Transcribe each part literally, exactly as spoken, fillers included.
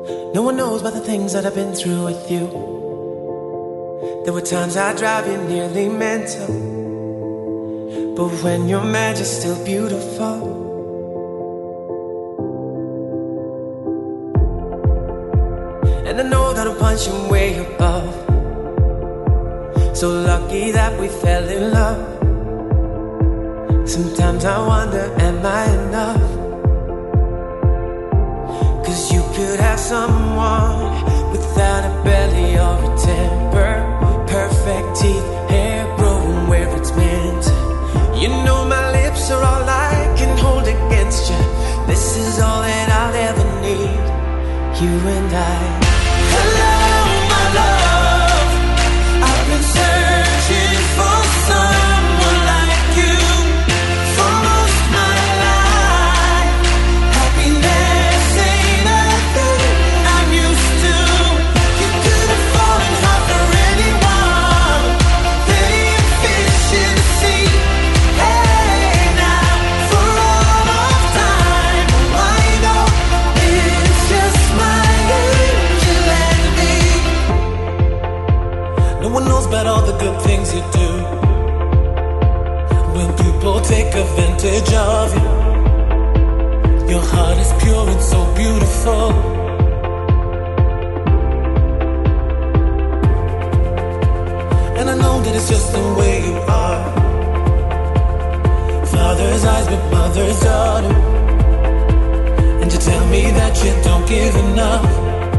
No one knows about the things that I've been through with you. There were times I drive you nearly mental, but when you're mad, you're still beautiful. And I know that I'm punching way above. So lucky that we fell in love. Sometimes I wonder, am I enough? Cause you could have someone without a belly or a temper, perfect teeth, hair growing where it's meant. You know my lips are all I can hold against you. This is all that I'll ever need, you and I. Hello, my love, I've been searching for someone like you for most my life. Happiness ain't a thing I'm used to. You could have fallen hard for anyone, plenty of fish in the sea. Hey now, for all of time, I know it's just my angel and me. No one knows about all the good things you do. When people take advantage of you, your heart is pure and so beautiful. And I know that it's just the way you are. Father's eyes but mother's daughter. And you tell me that you don't give enough.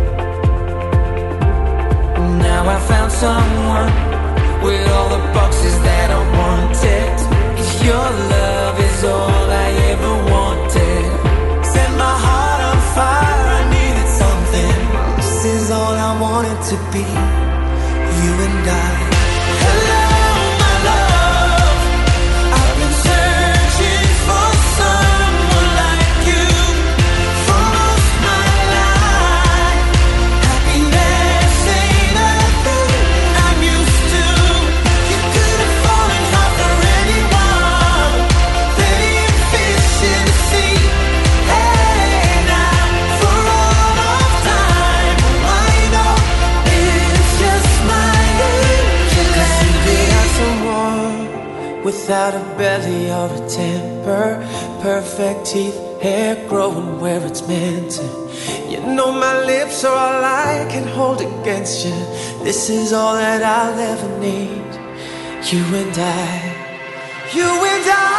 Now I found someone with all the boxes that I wanted. Cause your love is all I ever wanted. Set my heart on fire, I needed something. This is all I wanted to be, you and I. Hello, my love, I've been searching for someone like you for most my life. Happiness ain't a thing I'm used to. You could have fallen hard for anyone, plenty of fish in the sea. Hey now, for all of time, I know it's just my angel and me. Someone without a belly or a temper, perfect teeth, hair growing where it's meant to. You know my lips are all I can hold against you. This is all that I'll ever need, you and I, you and I.